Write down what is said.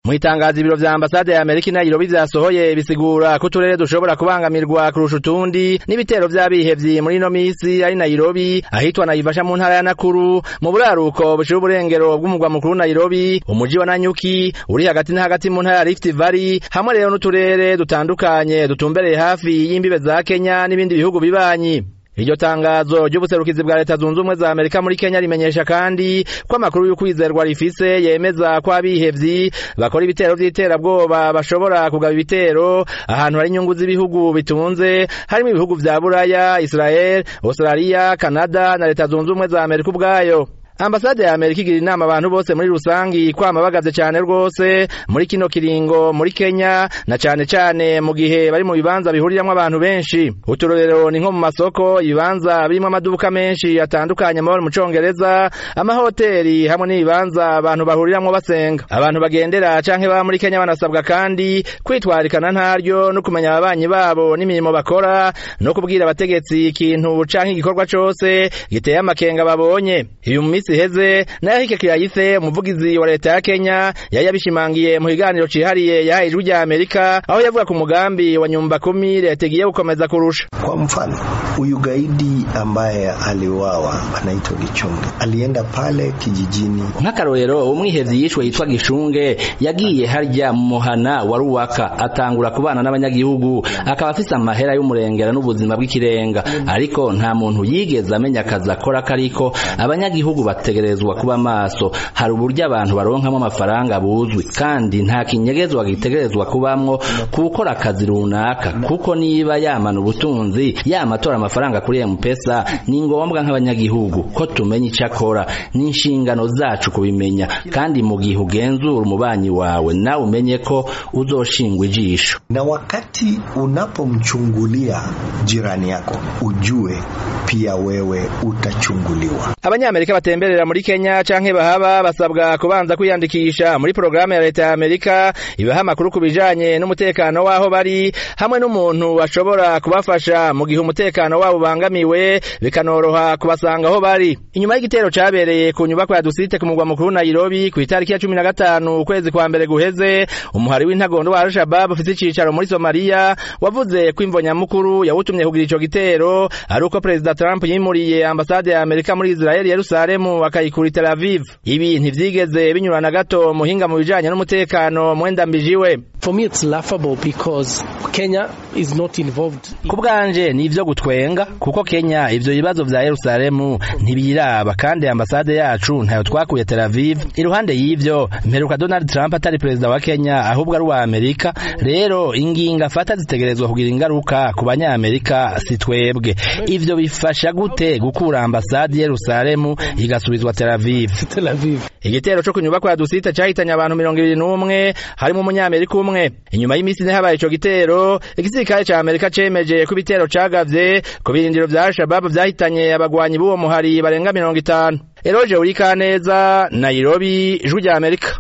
Mu itangazo ibiro vya ambasade ya Amerika i Nairobi vyasohoye bisigura ko uturere dushobora kubangamirwa kurusha utundi n'ibitero vy'abihevyi muri ino misi ari Nairobi, ahitwa Naivasha mu ntara ya Nakuru, mu buraruko bushira uburengero bw'umugwa mukuru Nairobi, umuji wa Nanyuki uri hagati na hagati mu ntara ya Rift Valley, hamwe rero n'uturere dutandukanye dutumbereye hafi y'imbibe za Kenya n'ibindi bihugu bibanyi. Iryo tangazo ry'ubuserukizi bwa Leta Zunze Ubumwe za Amerika muri Kenya rimenyesha kandi ko amakuru y'ukwizerwa rifise yemeza ko abihevyi bakora ibitero vy'iterabwoba bashobora kugaba ibitero ahantu hari inyungu z'ibihugu bitunze, harimo ibihugu vya Buraya, Israel, Australia, Canada na Leta Zunze Ubumwe za Amerika ubwayo. Ambasade ya Amerika igira inama abantu bose muri rusangi kwama bagaze cyane rwose muri kino kiringo muri Kenya, na cyane mu gihe bari mu bibanza bihuriramwo abantu benshi. Uturorero ni nko mu masoko, ibibanza birimo amaduka menshi atandukanye mu Congereza, amahoteli hamwe n'ibibanza abantu bahuriramwo basenga. Abantu bagendera canke baba muri Kenya banasabwa kandi kwitwarikana ntaryo no kumenya ababanyi babo n'imirimo bakora, no kubwira abategetsi ikintu canke igikorwa cose giteye amakenga babonye. Uyu heze nayo Kirayithe, umuvugizi wa leta ya Kenya, yabishimangiye mu kiganiro cihariye yahaye Ijwi rya Amerika, aho yavuga ku mugambi wa nyumba 10 leta igiye gukomeza kurusha. Kwa mfano, huyu gaidi ambaye aliuawa anaitwa Gichunge alienda pale kijijini. Nk'akarorero umwihevyi yishwe yitwa Gishunge yagiye harya mu muhana wa Ruwaka, atangura kubana n'abanyagihugu, akaba afise amahera y'umurengera n'ubuzima bw'ikirenga, ariko nta muntu yigeze amenya akazi akora kariko abanyagihugu bategerezwa kuba maso. Hari uburyo abantu baronkamo amafaranga buzwi, kandi nta kinyegezwa gitegerezwa kubamwo gukora akazi runaka, kuko niba yamana ubutunzi yamatora amafaranga kuri M-Pesa, ni ngombwa nk'abanyagihugu ko tumenya icyo akora, n'inshingano zacu kubimenya, kandi mu gihe ugenzura umubanyi wawe nawe umenye ko uzoshingwa ijisho. Na wakati unapomchungulia jirani yako ujue pia wewe utachunguliwa. Abanyamerika batemberera muri Kenya canke bahaba basabwa kubanza kwiyandikisha muri programme ya leta ya Amerika ibaha amakuru kubijanye n'umutekano waho bari, hamwe n'umuntu ashobora kubafasha mu gihe umutekano wabo bangamiwe, bikanoroha kubasanga aho bari. Inyuma y'igitero cabereye ku nyubako ya Dusite ku mugwa mukuru Nairobi ku itariki ya 15 ukwezi kwa mbere guheze, umuhari w'intagondo wa Al-Shabaab ufite icicaro muri Somalia wavuze ko imvo nyamukuru yawutumye kugira ico gitero ari uko President Trump yimuriye ambasade ya Amerika muri Israel Yerusalemu akayikura Tel Aviv. Ibi ntivyigeze binyurana gato muhinga mu bijanye n'umutekano Mwenda Mbijiwe. For me it's laughable because Kenya is not involved. Kubwanje ni ivyo gutwenga, kuko Kenya ivyo bibazo vya Yerusalemu ntibiraba, kandi ambasade yacu ntayo twakuye Tel Aviv. Iruhande y'ivyo mperuka Donald Trump atari president wa Kenya ahubwo ari wa Amerika, rero inginga afata zitegerezwa kugira ingaruka ku banyamerika si twebwe. Ivyo bifasha gute gukura ambasade Yerusalemu igasubizwa Tel Aviv? Igitero cyo kunyubako ya Dusite cyahitanye abantu 21 harimo umunyamerika umwe. Inyuma y'imisi ne habaye ico gitero, igisirikare ca Amerika cemeje ko ibitero cagavye ku birindiro vya Al-Shabaab vyahitanye abagwanyi b'uwo muhari barenga 50. Eroje Urikaneza, Nairobi, Ijwi rya Amerika.